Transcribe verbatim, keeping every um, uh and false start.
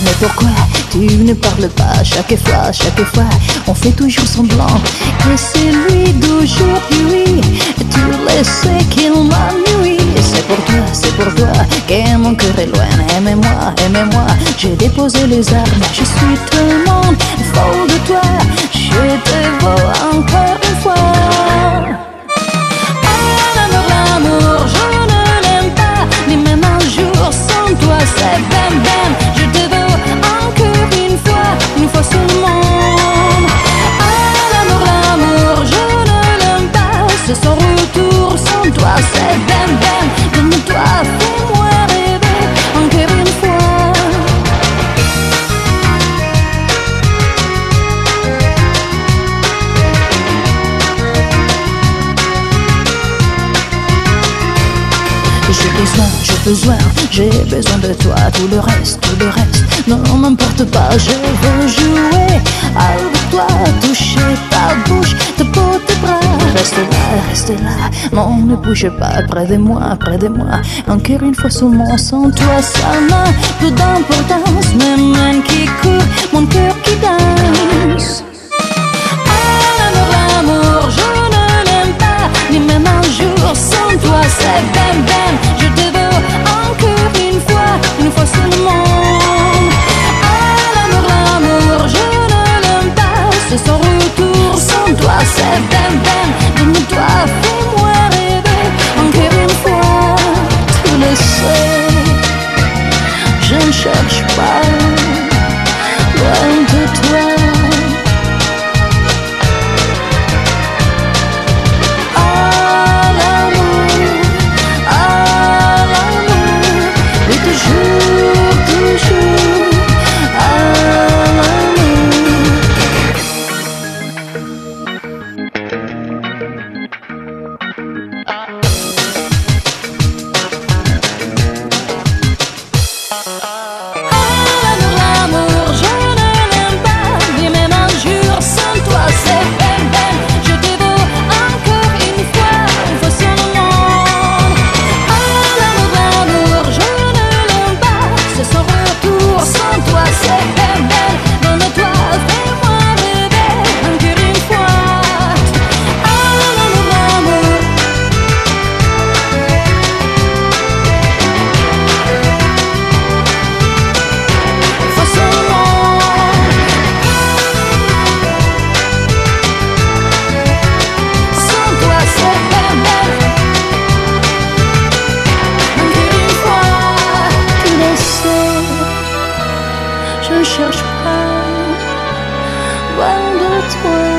mais pourquoi tu ne parles pas? Chaque fois, chaque fois, on fait toujours semblant que c'est lui d'aujourd'hui. Tu le sais qu'il m'ennuie. C'est pour toi, c'est pour toi que mon cœur est loin. Aimez-moi, aimez-moi, j'ai déposé les armes. Je suis tellement folle de toi, je te veux encore une fois. Ah, l'amour, l'amour, je ne l'aime pas, ni même un jour sans toi. C'est bam bam, je te veux encore une fois, une fois seulement. Ah, l'amour, l'amour, je ne l'aime pas, c'est son retour sans toi. C'est bam bam, donne-toi, fais-moi rêver encore une fois. J'ai besoin, j'ai besoin, j'ai besoin de toi. Tout le reste, tout le reste, non, m'importe pas. Je veux jouer avec toi, toucher ta bouche, ta peau, tes bras. Reste là, reste là, non, ne bouge pas. Près de moi, près de moi, encore une fois seulement. Sans toi, ça n'a peu d'importance. Même main qui court, mon cœur qui danse. Ah, l'amour, l'amour, je ne l'aime pas, ni même un jour sans toi. C'est bam bam, je te veux encore une fois, une fois seulement. Ah, l'amour, l'amour, je ne l'aime pas, c'est son retour sans toi. C'est bam bam, donne-toi, fais-moi rêver encore une fois. Tu le sais, je ne cherche pas loin de toi. Je cherche pas loin de toi.